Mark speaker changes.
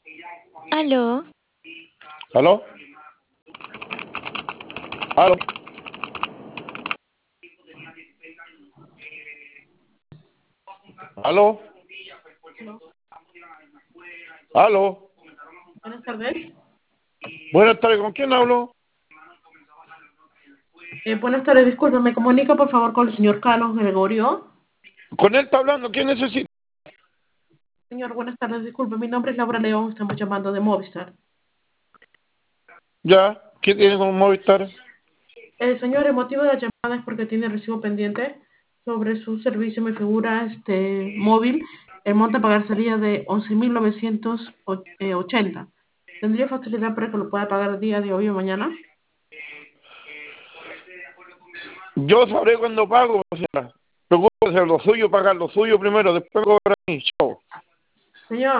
Speaker 1: Aló,
Speaker 2: ¿Aló? ¿Aló? ¿Aló?
Speaker 3: Aló.
Speaker 2: ¿Aló?
Speaker 3: Buenas tardes.
Speaker 2: Buenas tardes, ¿con quién hablo?
Speaker 3: Buenas tardes, disculpe, ¿me comunica por favor con el señor Carlos Gregorio?
Speaker 2: Con él está hablando, ¿quién necesita?
Speaker 3: Señor, buenas tardes, disculpe, mi nombre es Laura León, estamos llamando de Movistar.
Speaker 2: Ya, ¿qué tiene con Movistar?
Speaker 3: Señor, el motivo de la llamada es porque tiene recibo pendiente sobre su servicio, me figura móvil. El monto a pagar sería de 11.980. ¿Tendría facilidad para que lo pueda pagar el día de hoy o mañana?
Speaker 2: Yo sabré cuándo pago, o sea, preocúpese lo suyo, pagar lo suyo primero, después cobrar a mí, chao.
Speaker 3: Señor.